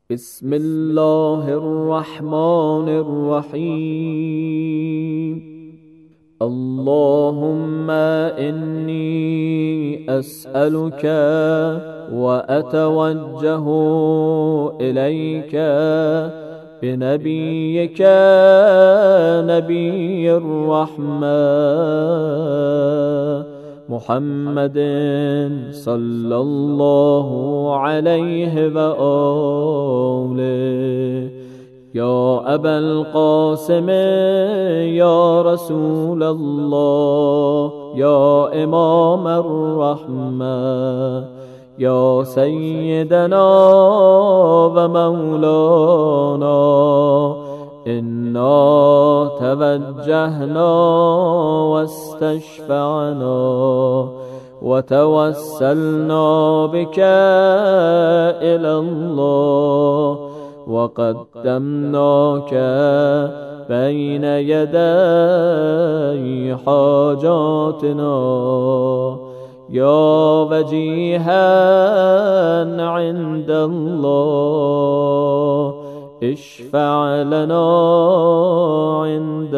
بسم الله الرحمن الرحيم. اللهم إني أسألك وأتوجه إليك بنبيك نبي الرحمة محمد صلى الله عليه وآله يا أبا القاسم يا رسول الله يا إمام الرحمة يا سيدنا ومولانا إنا توجهنا واستشفعنا وتوسلنا بك إلى الله وقدمناك بين يدي حاجاتنا يا وجيها عند الله اشفع لنا عند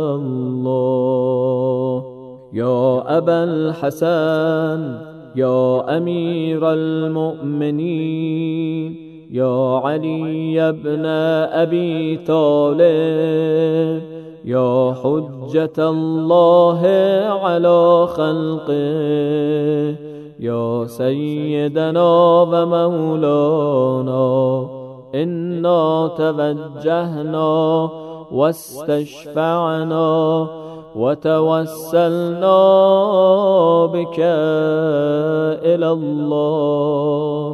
الله. يا أبا الحسن يا أمير المؤمنين يا علي بن أبي طالب يا حجة الله على خلقه يا سيدنا ومولانا إنا توجهنا واستشفعنا وتوسلنا بك إلى الله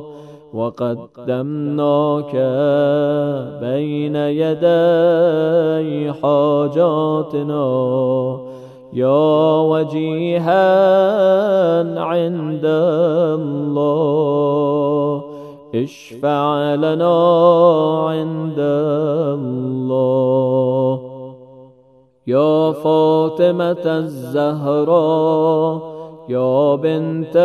وقدمناك بين يدي حاجاتنا يا وجيها عند الله اشفع لنا عند الله. يا فاطمة الزهراء يا بنت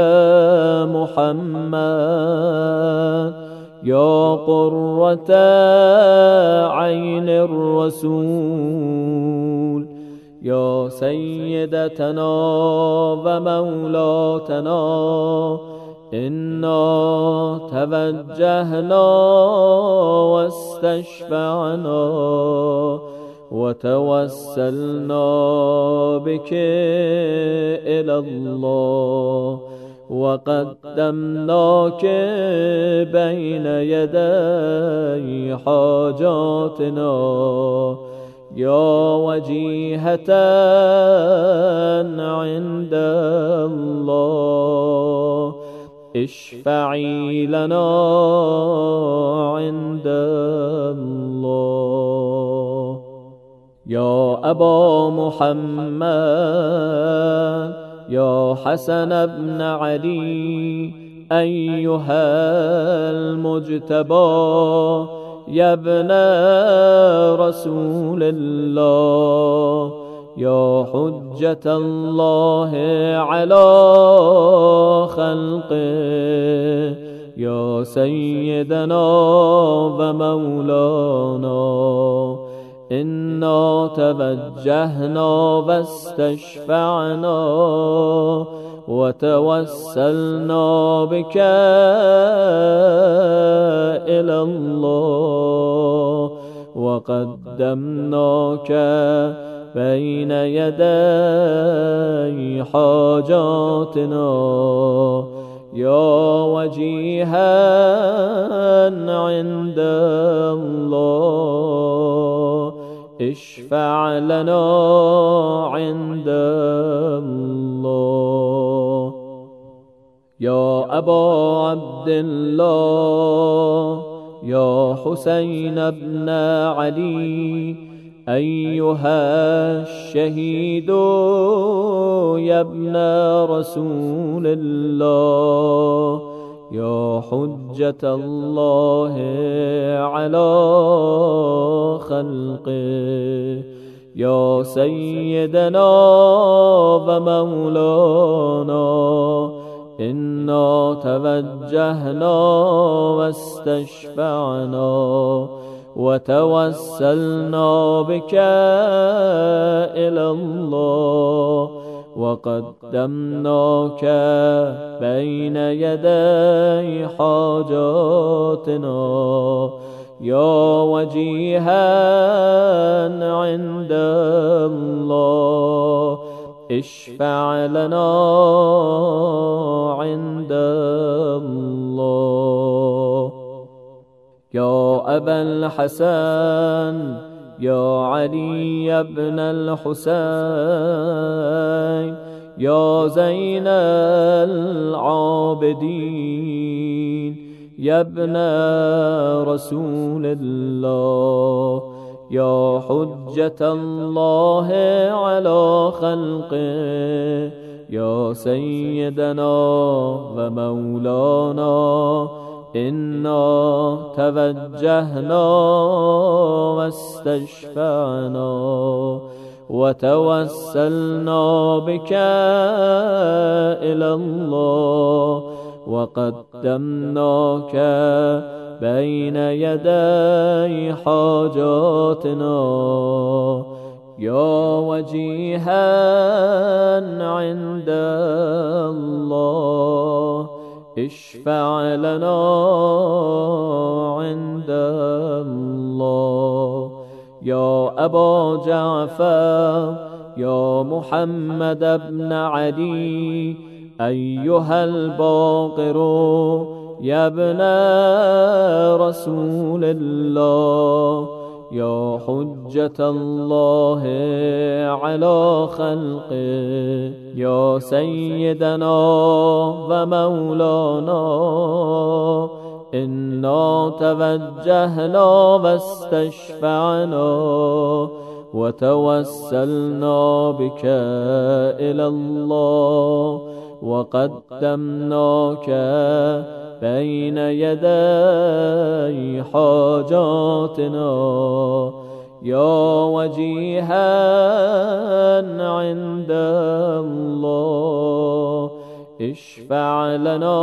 محمد يا قرة عين الرسول يا سيدتنا ومولاتنا إنا توجهنا واستشفعنا وتوسلنا بك إلى الله وقدمناك بين يدي حاجاتنا يا وجيهة عند الله اشفعي لنا عند الله. يا أبا محمد يا حسن بن علي أيها المجتبى يا ابن رسول الله يا حجة الله على خلقه يا سيدنا ومولانا إنا توجهنا واستشفعنا وتوسلنا بك إلى الله وقدمناك بين يدي حاجاتنا يا وجيها عند الله اشفع لنا عند الله. يا أبا عبد الله يا حسين بن علي أيها الشهيد يا ابن رسول الله يا حجة الله على خلقه يا سيدنا ومولانا إنا توجهنا واستشفعنا وتوسلنا بك إلى الله وقدمناك بين يدي حاجاتنا يا وجيها عند الله اشفع لنا عند الله. يا أبا الحسن يا علي بن الحسين يا زين العابدين يا ابن رسول الله يا حجة الله على خلقه يا سيدنا ومولانا إنا توجهنا واستشفعنا وتوسلنا بك إلى الله وقدمناك بين يدي حاجاتنا يا وجيها عند الله اشفع لنا عند الله. يا أبا جعفر يا محمد بن علي أيها الباقر يا ابن رسول الله يا حجة الله على خلقه يا سيدنا ومولانا إنا توجهنا واستشفعنا وتوسلنا بك إلى الله وقدمناك بين يدي حاجاتنا يا وجيها عند الله اشفع لنا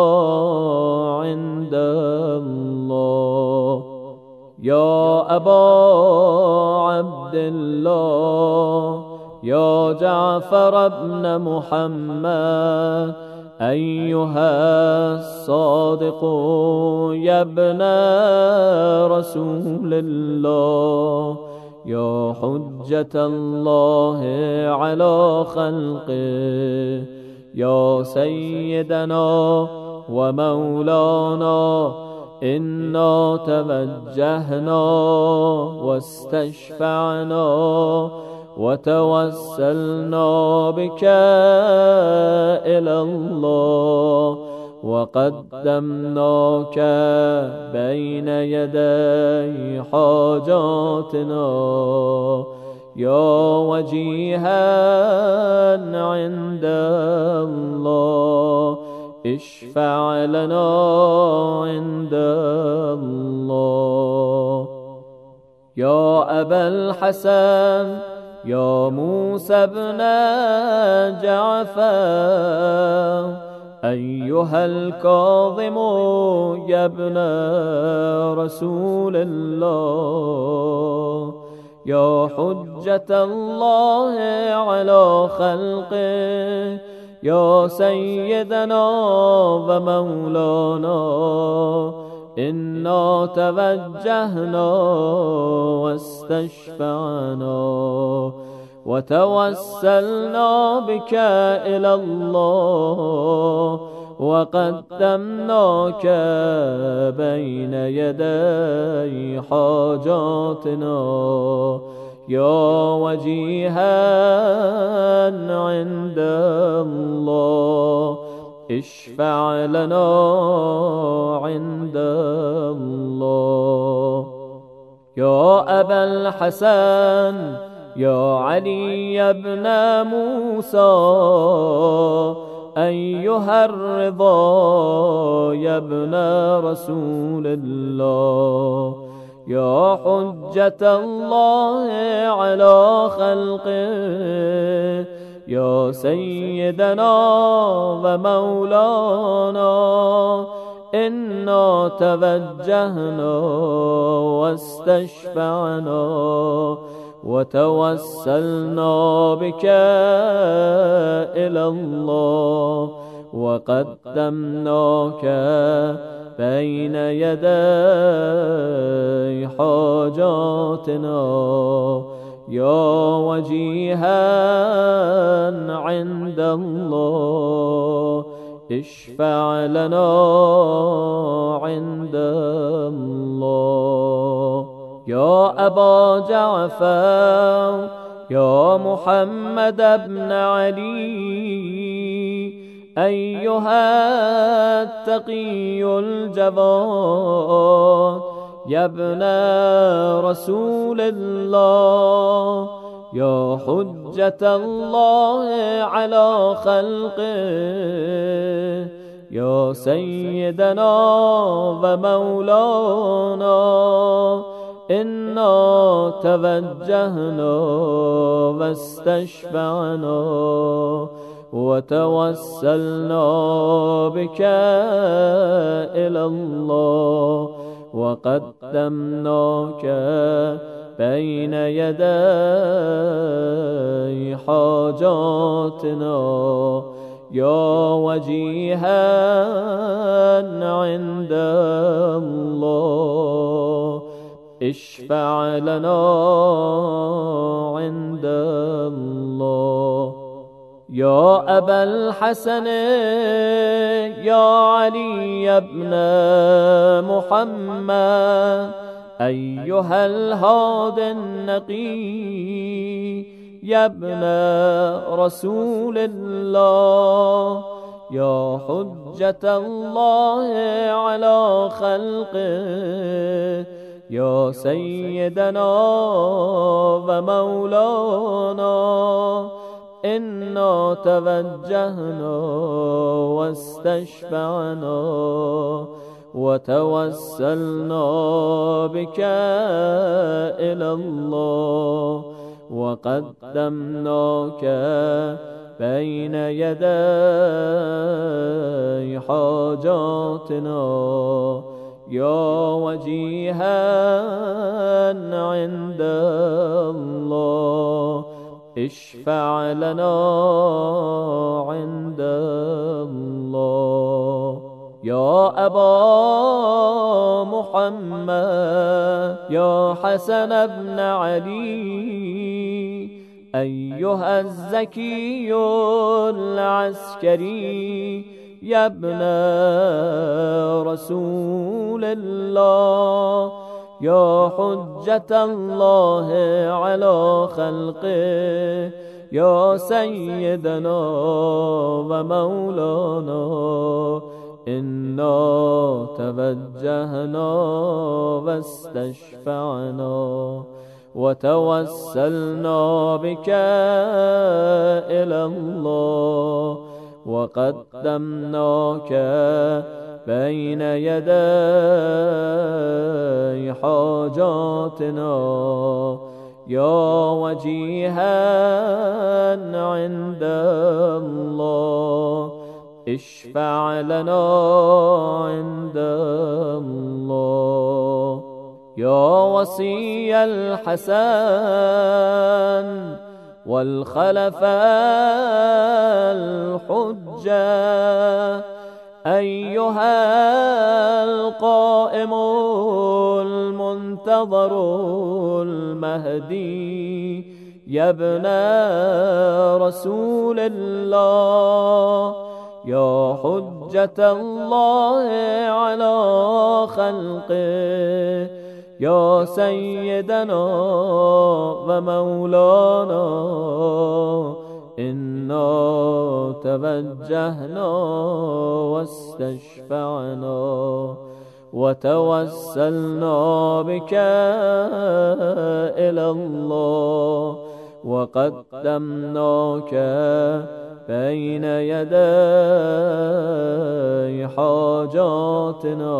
عند الله. يا أبا عبد الله يا جعفر بن محمد أيها الصادق يا ابن رسول الله يا حجة الله على خلقه يا سيدنا ومولانا إنا توجهنا واستشفعنا وتوسلنا بك إلى الله وقدمناك بين يدي حاجاتنا يا وجيها عند الله اشفع لنا عند الله. يا أبا الحسن يا موسى بن جعفر أيها الكاظم يا ابن رسول الله يا حجة الله على خلقه يا سيدنا ومولانا إنا توجهنا واستشفعنا وتوسلنا بك إلى الله وقدمناك بين يدي حاجاتنا يا وجيها عند الله اشفع لنا عند الله. يا أبا الحسن يا علي بن موسى أيها الرضا يا ابن رسول الله يا حجة الله على خلقه يا سيدنا ومولانا إنا توجهنا واستشفعنا وتوسلنا بك إلى الله وقدمناك بين يدي حاجاتنا يا وجيها عند الله اشفع لنا عند الله. يا أبا جعفر يا محمد بن علي أيها التقي الجواد يا ابن رسول الله يا حجة الله على خلقه يا سيدنا ومولانا إنا توجهنا واستشفعنا وتوسلنا بك إلى الله وقدمناك بين يدي حاجاتنا يا وجيها عند الله اشفع لنا عند الله. يا أبا الحسن يا علي بن محمد أيها الهادي النقي يا ابن رسول الله يا حجة الله على خلقه يا سيدنا ومولانا إنا توجهنا واستشفعنا وتوسلنا بك إلى الله وقدمناك بين يدي حاجاتنا يا وجيها عند الله اشفع لنا عند الله. يا أبا محمد يا حسن بن علي أيها الزكي العسكري يا ابن رسول الله يا حجة الله على خلقه يا سيدنا ومولانا إنا توجهنا واستشفعنا وتوسلنا بك إلى الله وقدمناك بين يدي حاجاتنا يا وجيها عند الله اشفع لنا عند الله. يا وصي الحسن والخلفاء الحجة أيها القائم المنتظر المهدي يا ابن رسول الله يا حجة الله على خلقه يا سيدنا ومولانا إنا توجهنا واستشفعنا وتوسلنا بك إلى الله وقدمناك بين يدي حاجاتنا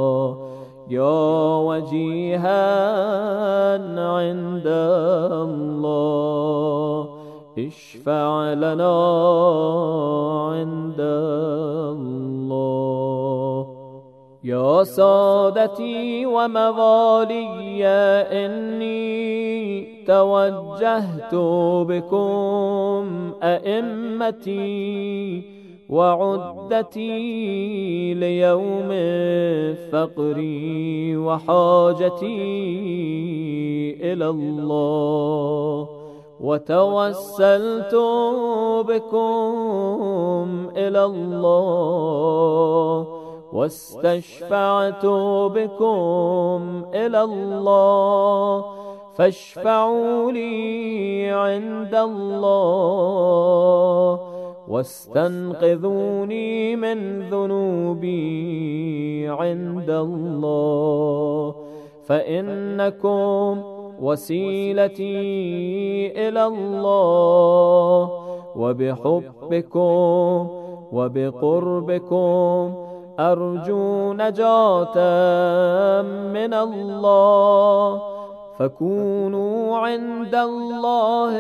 يا وجيها عند الله اشفع لنا عند الله. يا سادتي وموالي، إني توجهت بكم أئمتي وعدتي ليوم فقري وحاجتي إلى الله، وتوسلت بكم إلى الله، واستشفعت بكم إلى الله، فاشفعوا لي عند الله، واستنقذوني من ذنوبي عند الله، فإنكم وسيلتي إلى الله، وبحبكم وبقربكم أرجو نجاة من الله، فكونوا عند الله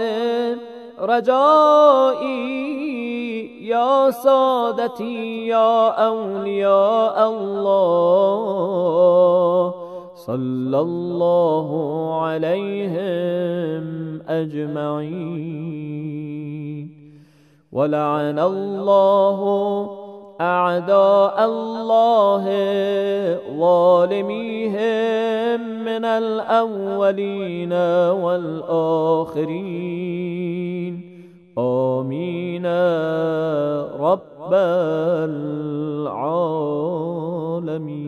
رجائي يا سادتي يا أولياء الله، صلى الله عليهم أجمعين. ولعن الله أعداء الله ظالميهم من الأولين والآخرين، آمين رب العالمين.